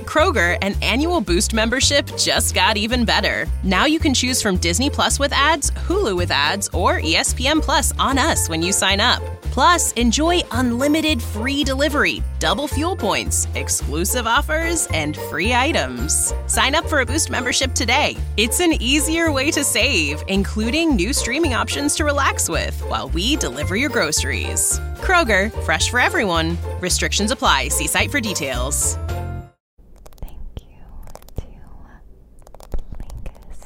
Kroger, an annual Boost membership just got even better. Now you can choose from Disney Plus with ads, Hulu with ads, or ESPN Plus on us when you sign up. Plus, enjoy unlimited free delivery, double fuel points, exclusive offers, and free items. Sign up for a Boost membership today. It's an easier way to save, including new streaming options to relax with while we deliver your groceries. Kroger, fresh for everyone. Restrictions apply. See site for details. Thank you to Blinkist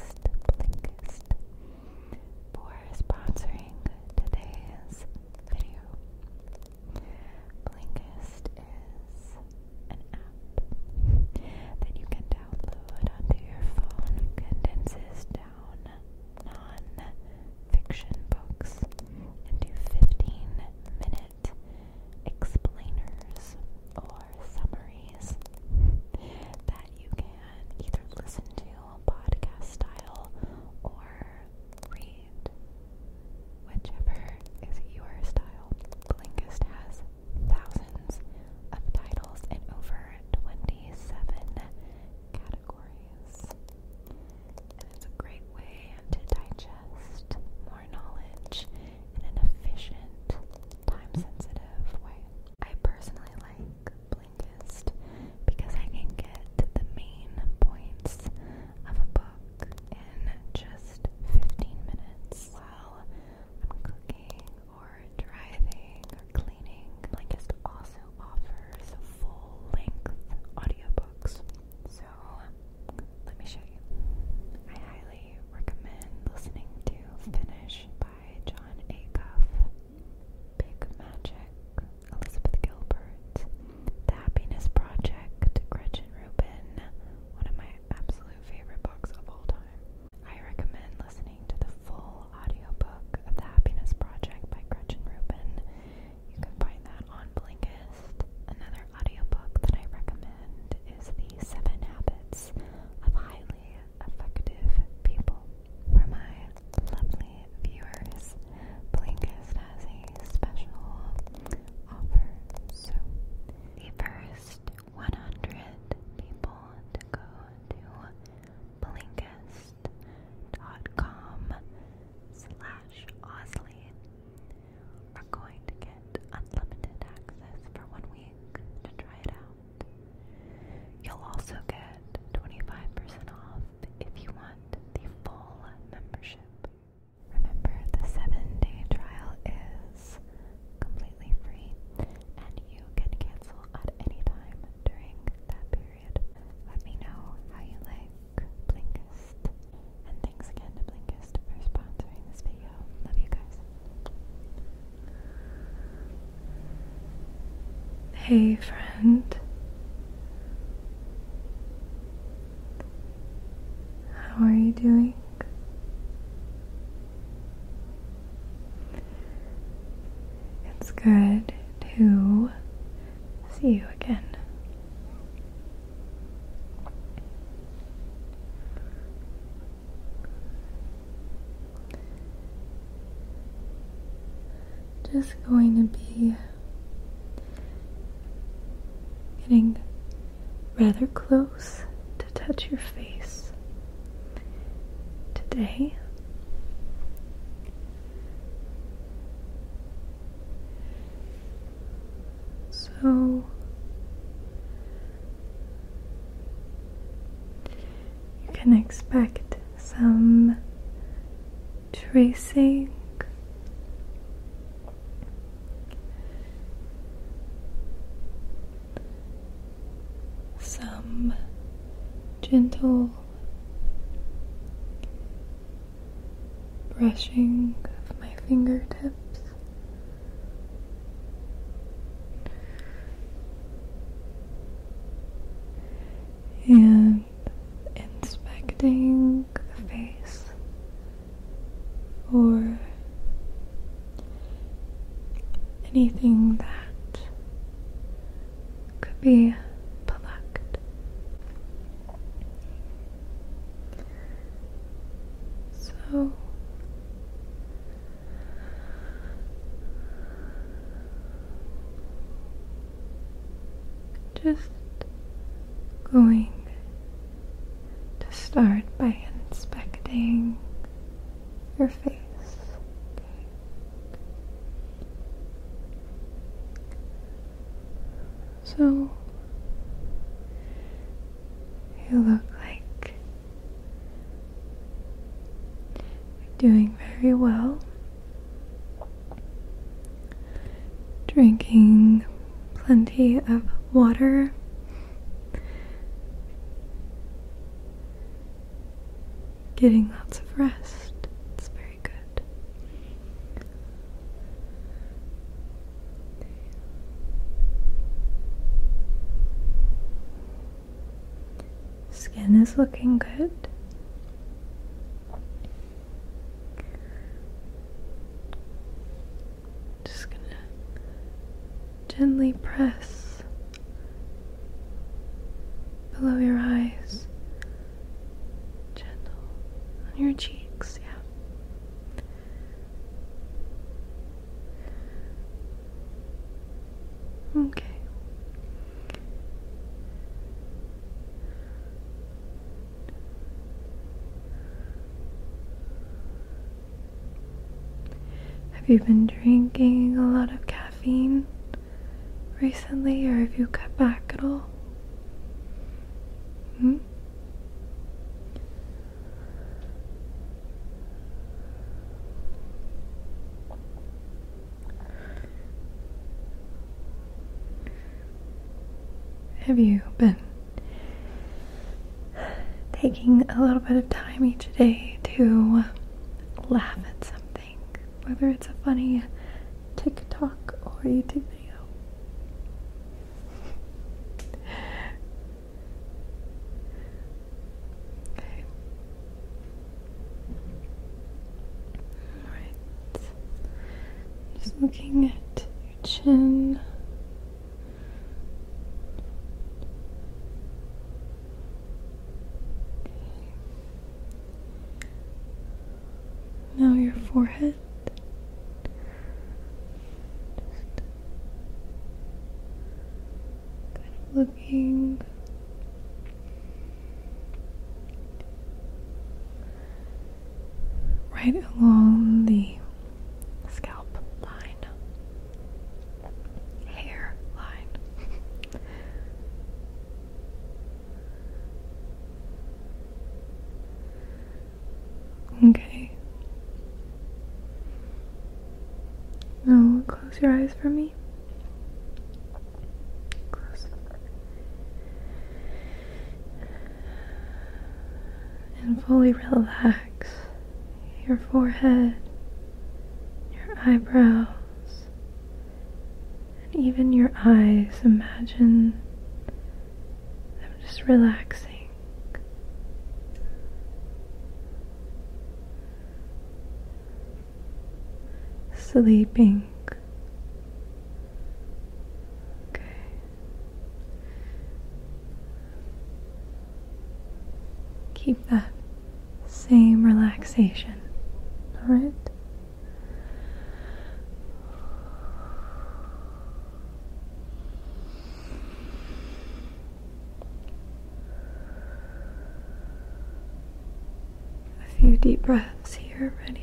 for sponsoring today's video. Blinkist is an app that you can download onto your phone, condenses down non-fiction books into 15-minute explainers or summaries that you can either listen to podcast style or read, whichever is your style. Blinkist has thousands of titles in over 27 categories, and it's a great way to digest more knowledge in an efficient, time-sensitive way. I personally like Blinkist because I can get to the main points of a book in just 15 minutes while I'm cooking or driving or cleaning. Blinkist also offers full-length audiobooks, so let me show you. I highly recommend listening to Finish by Jon Acuff, Big Magic, Elizabeth Gilbert, The Happiness Project, Gretchen Rubin, one of my absolute favorite books of all time. I recommend listening to the full audiobook of The Happiness Project by Gretchen Rubin. You can find that on Blinkist. Another audiobook that I recommend is The 7 Habits of Highly Effective People. For my lovely viewers, Blinkist has a special offer. So, the first 100 people to go to Blinkist.com/Osley are going to get unlimited access for 1 week to try it out. You'll also get 25% off if you want the full membership. Remember, the 7-day trial is completely free, and you can cancel at any time during that period. Let me know how you like Blinkist. And thanks again to Blinkist for sponsoring this video. Love you guys. Hey friend. How are you doing? It's good to see you again. Just going to be getting rather close to touch your face today. So you can expect some tracing, some gentle brushing of my fingertips, and inspecting the face for anything that could be plucked. So just going to start by inspecting your face. Okay. So, you look like you're doing very well. Drinking plenty of water. Getting lots of rest. It's very good. Skin is looking good. Just gonna gently press below your eyes. Gentle on your cheeks, yeah. Okay. Have you been drinking a lot of caffeine recently, or have you cut back at all? Have you been taking a little bit of time each day to laugh at something, whether it's a funny TikTok or YouTube video? Okay. Alright. Just looking at your chin. Now your forehead. Just kind of looking right along the scalp line, hair line. Okay. Now close your eyes for me. Close. And fully relax your forehead, your eyebrows, and even your eyes. Imagine them just relaxing. Sleeping. Okay. Keep that same relaxation. All right? A few deep breaths here. Ready?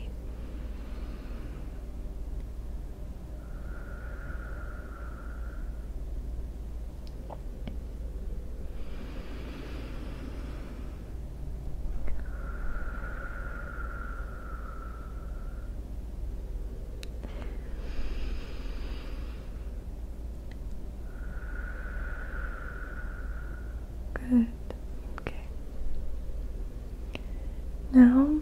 Good. Okay. Now,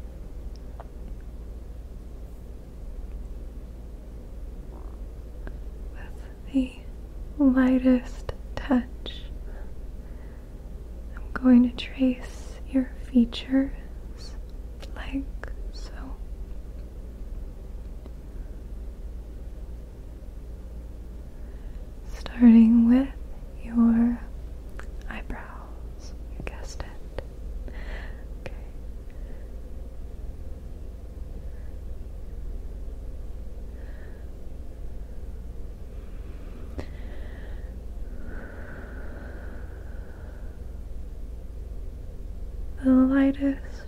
with the lightest touch, I'm going to trace your features like so. Starting with your eyebrows. You guessed it. Okay. the lightest,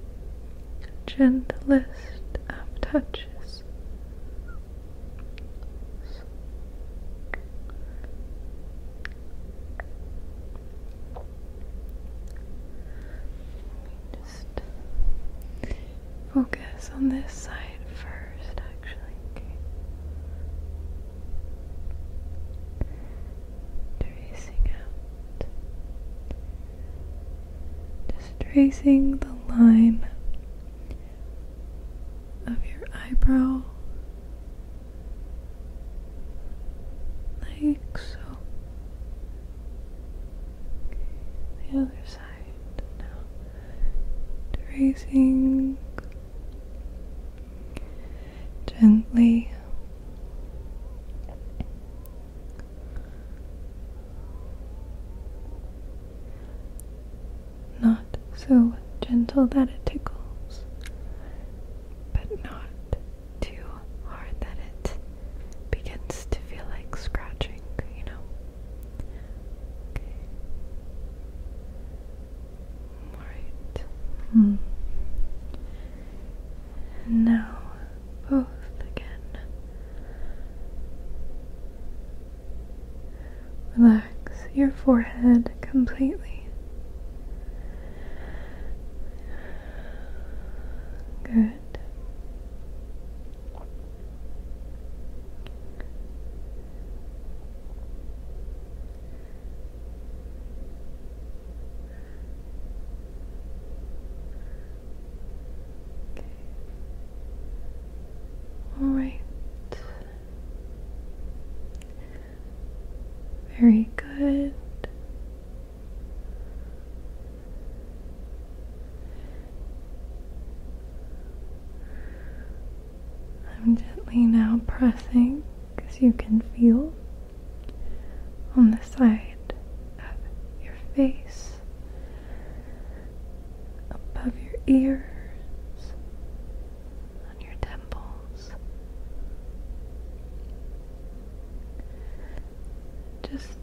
gentlest of touches. Just focus on this side first, actually. Okay. Tracing out. Just tracing the line of your eyebrow, like so. Okay. The other side now. Tracing gently. Not so gentle that it tickles, but not too hard that it begins to feel like scratching, you know? Okay. Alright. And now, both again. Relax your forehead completely. Good. Okay. All right. Very good. I'm gently now pressing, as you can feel, on the side of your face, above your ears, on your temples. Just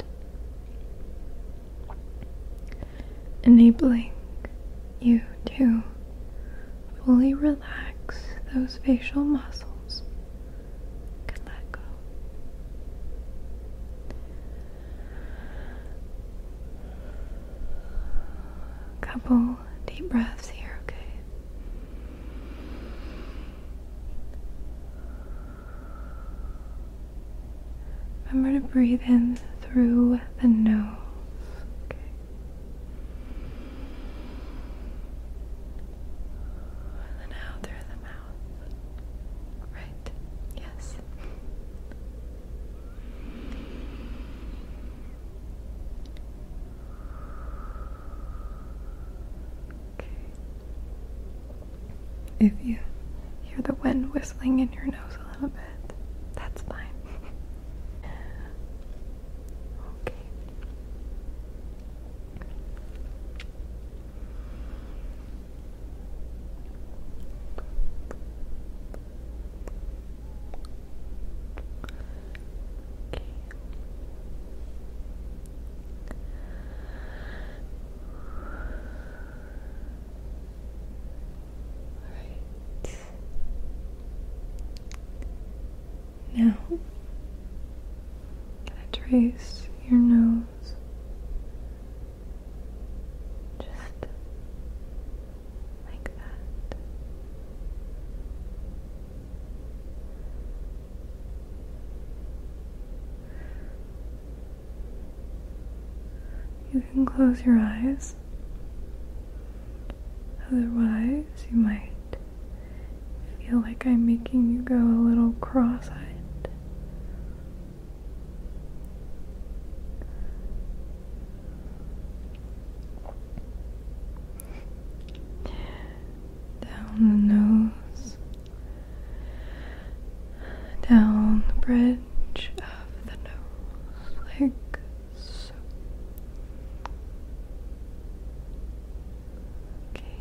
enabling you to fully relax those facial muscles. Can let go. Couple deep breaths here, okay? Remember to breathe in through the nose. Okay. And then out through the mouth. Right. Yes. Okay. If you hear the wind whistling in your nose a little bit, that's fine. Okay. Now, I'm gonna trace your nose just like that. You can close your eyes. Otherwise, you might feel like I'm making you go a little cross-eyed. Down the nose, down the bridge of the nose, like so. Okay.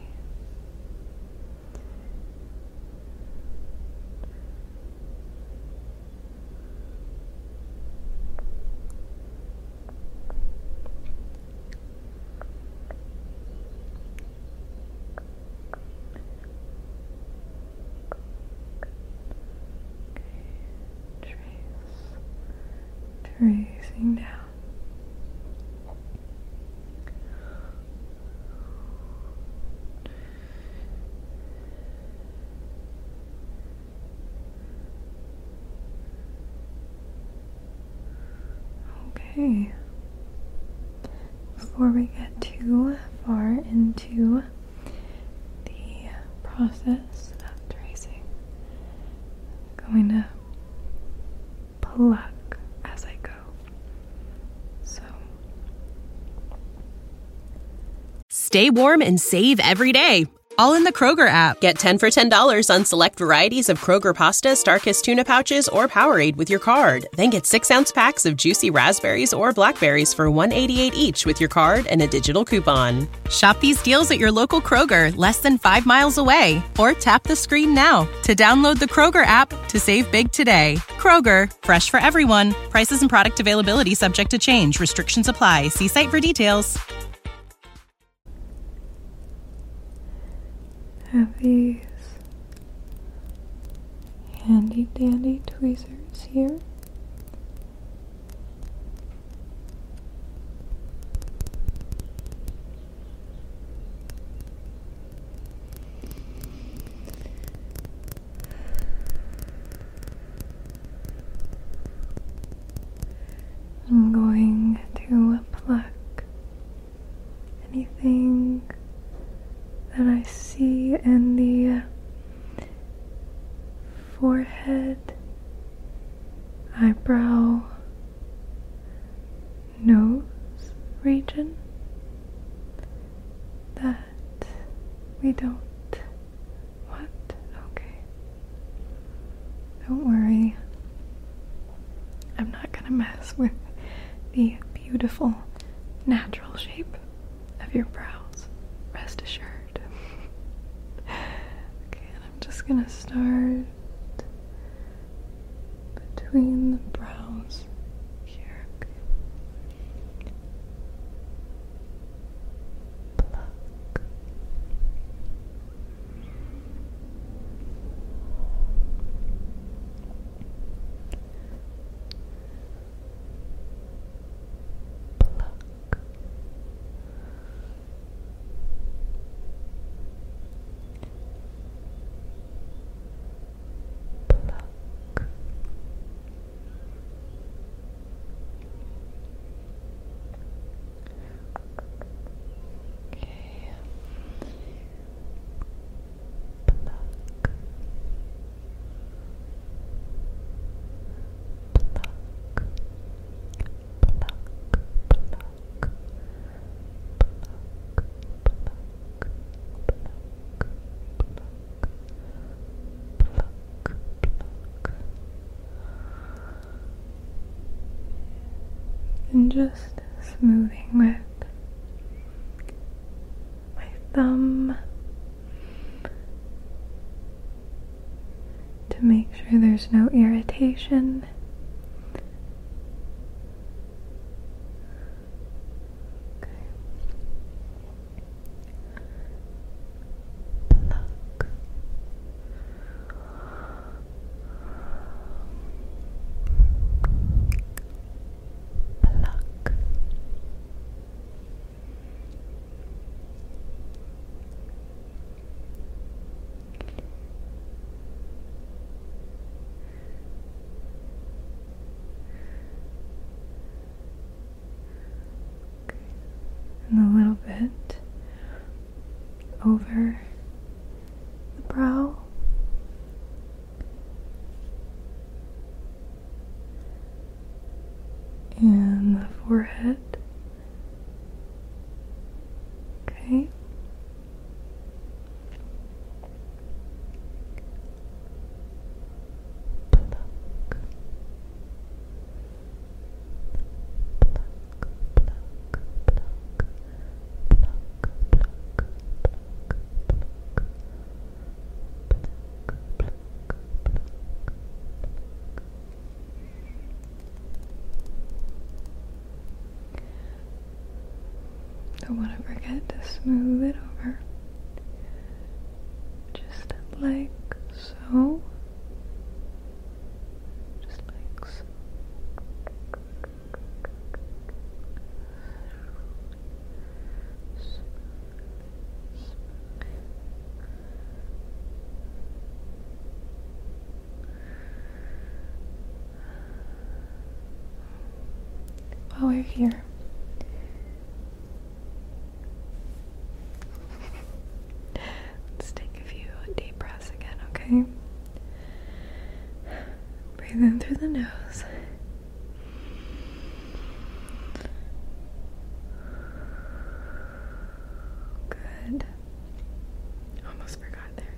tracing down. Okay. Before we get too far into the process of tracing, I'm going to pluck as I go. So, Stay warm and save every day. All in the Kroger app. Get 10 for $10 on select varieties of Kroger pasta, Starkist tuna pouches, or Powerade with your card. Then get 6-ounce packs of juicy raspberries or blackberries for $1.88 each with your card and a digital coupon. Shop these deals at your local Kroger, less than 5 miles away. Or tap the screen now to download the Kroger app to save big today. Kroger, fresh for everyone. Prices and product availability subject to change. Restrictions apply. See site for details. have these handy dandy tweezers here. I'm going to pluck anything that I see in the forehead, eyebrow, nose region that we don't want. Okay. Don't worry. I'm not gonna mess with the beautiful natural shape of your brows. Rest assured. Okay, and I'm just gonna start between the brows here. Okay. Pluck. And just smoothing with my thumb to make sure there's no irritation. Okay. Pluck. And a little bit over the brow. And the forehead. Okay. Don't want to forget to smooth it over, just like so, just like so. while we're here, let's take a few deep breaths again, okay? Breathe in through the nose. Good. Almost forgot there.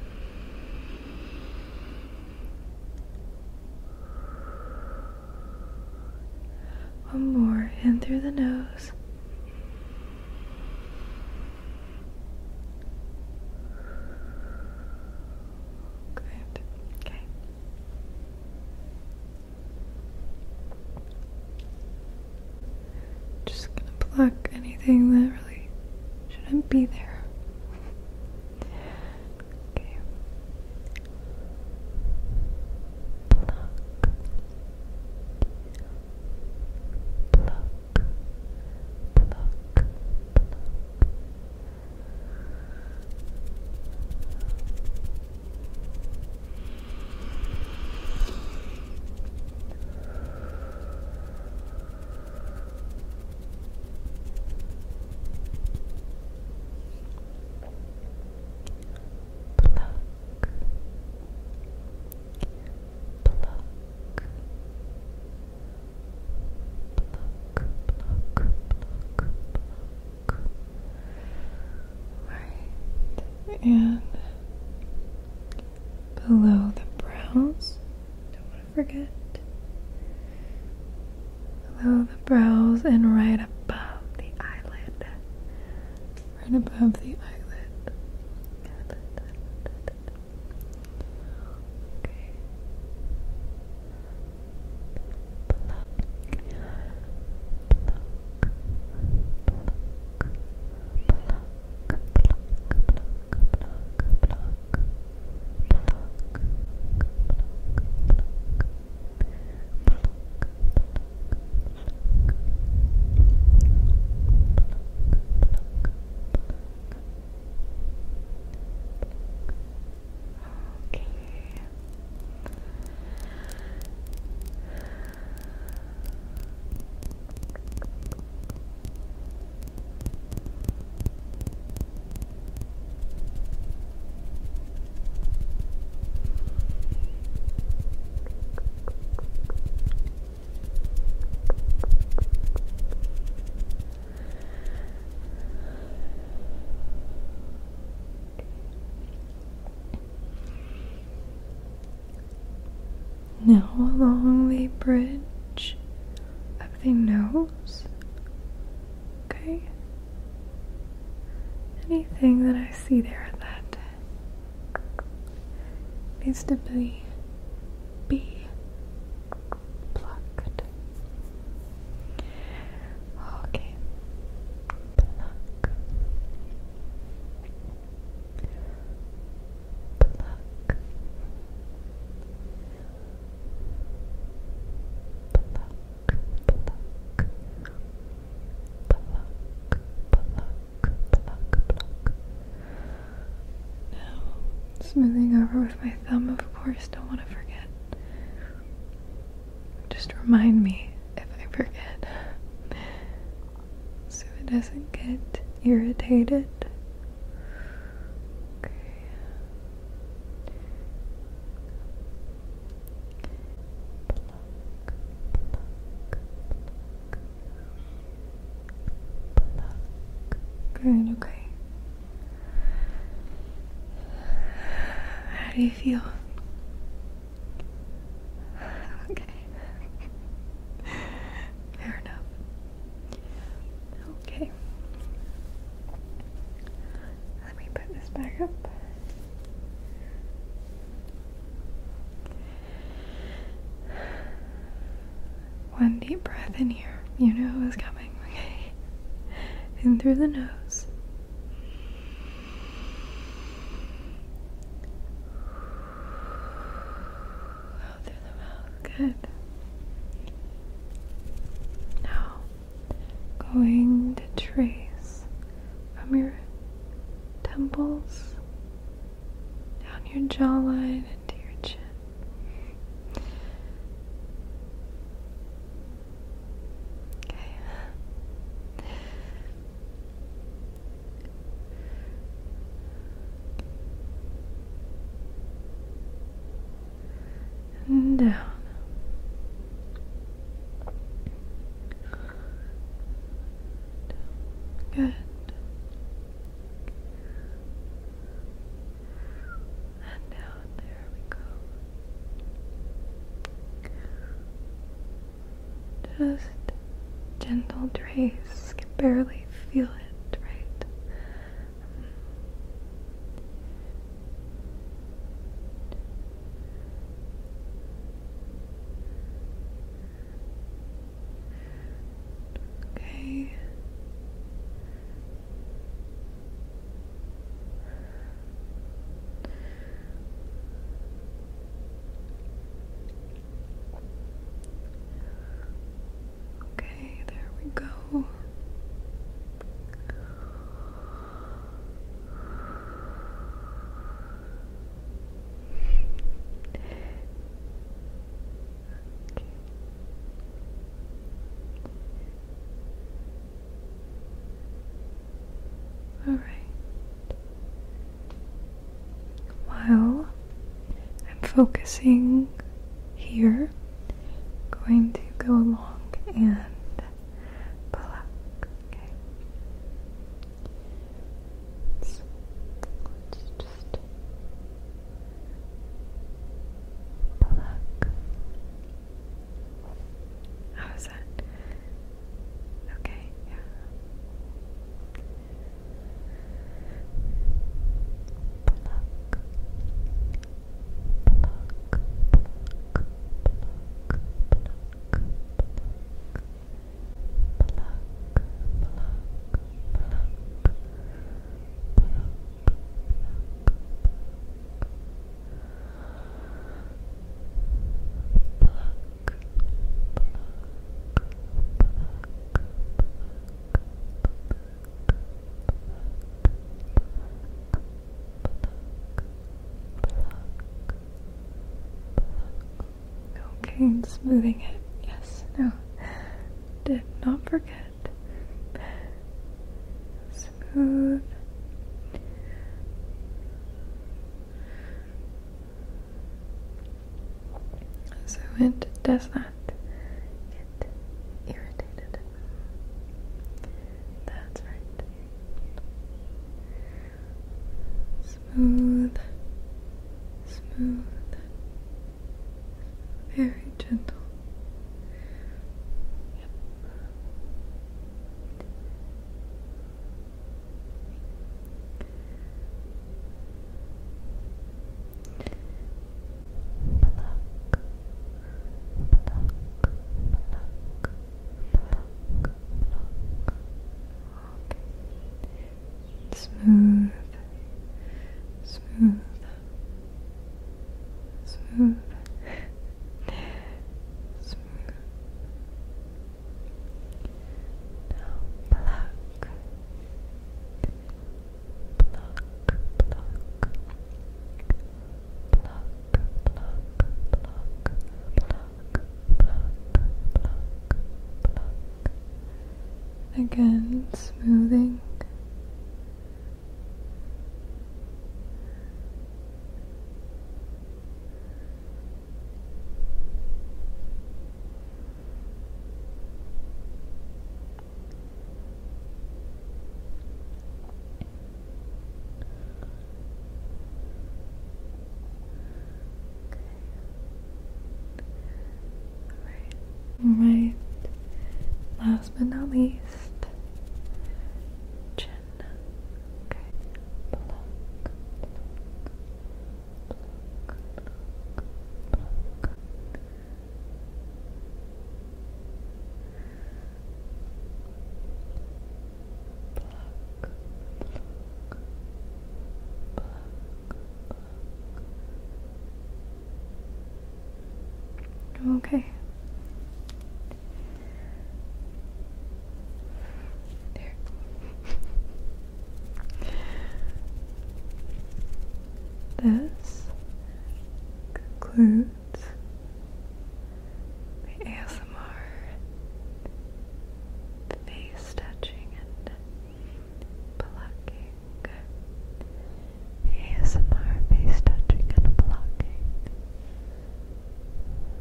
One more, in through the nose. Good. Okay. Just gonna pluck anything that really shouldn't be there. Okay. Pluck. And below the brows, don't want to forget, below the brows and right above the eyelid, right above the eyelid. Okay. Now along the bridge of the nose, okay? Anything that I see there that needs to be plucked. Okay. Pluck. Smoothing over with my thumb, of course, don't want to forget. Just remind me if I forget, so it doesn't get irritated. Okay. Good, okay. How do you feel? Okay. Fair enough. Okay. Let me put this back up. One deep breath in here. You know it was coming, okay? In through the nose. Out through the mouth. Good. Now, going to trace from your temples down your jawline into your chin. down. Good. And down. There we go. Just gentle trace. Can barely feel it, right? Okay. Okay, there we go. All right. While I'm focusing here, I'm going to go along and pluck, okay? Let's just pluck. How's that? Okay, yeah. Okay, smoothing it. Yes, no. Did not forget. Smooth. So it does not get irritated. That's right. Smooth. Smooth. Very gentle. Yep. Smooth. Smooth. Smooth. Again, smoothing. Alright, last but not least, chin. Okay, pluck, pluck, pluck, pluck. Okay. There. This concludes the ASMR face touching and plucking. The ASMR face touching and plucking.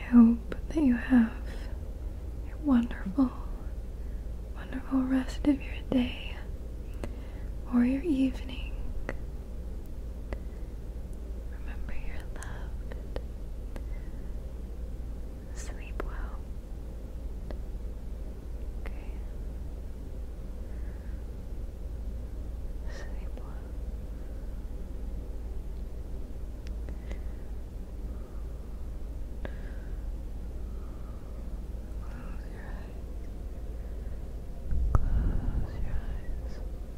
hope that you have a wonderful, wonderful rest of your day or your evening. Remember you're loved. Sleep well. Okay. Sleep well. Close your eyes. Close your eyes.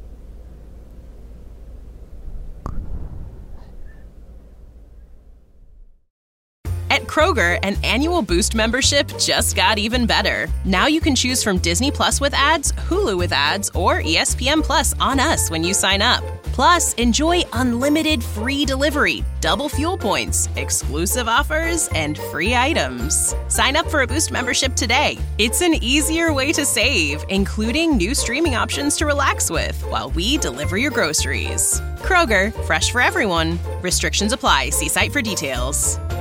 At Kroger, an annual Boost membership just got even better. Now you can choose from Disney Plus with ads, Hulu with ads, or ESPN Plus on us when you sign up. Plus, enjoy unlimited free delivery, double fuel points, exclusive offers, and free items. Sign up for a Boost membership today. It's an easier way to save, including new streaming options to relax with while we deliver your groceries. Kroger, fresh for everyone. Restrictions apply. See site for details.